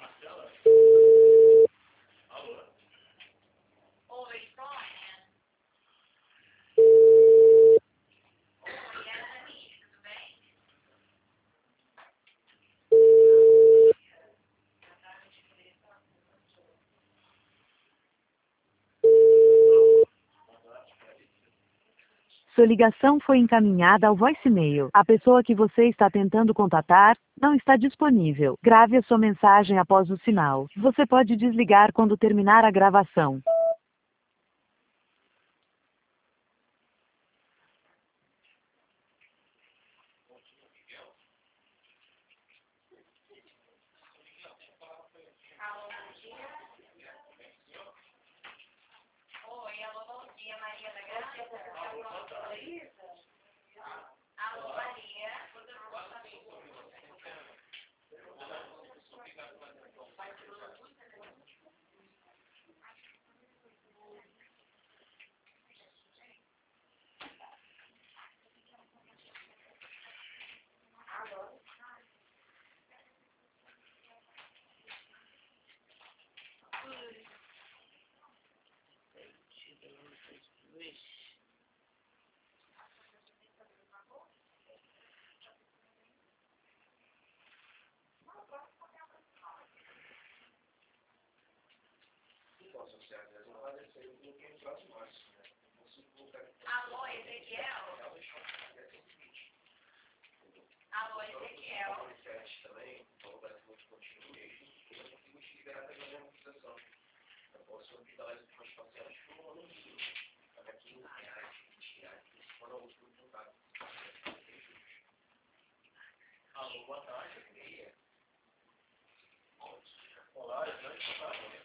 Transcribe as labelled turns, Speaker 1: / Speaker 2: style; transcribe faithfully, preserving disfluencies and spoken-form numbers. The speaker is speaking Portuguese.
Speaker 1: Sua ligação foi encaminhada ao voicemail. A pessoa que você está tentando contatar não está disponível. Grave a sua mensagem após o sinal. Você pode desligar quando terminar a gravação.
Speaker 2: Alô, Ezequiel? Alô, Ezequiel? Também, então vai ser muito contínuo mesmo, eu não consigo te liberar da minha monetização. Eu posso me dar as últimas parcelas por um ano mínimo, para quinze reais, vinte reais, quando eu uso o contato. Alô, boa tarde. Olá, eu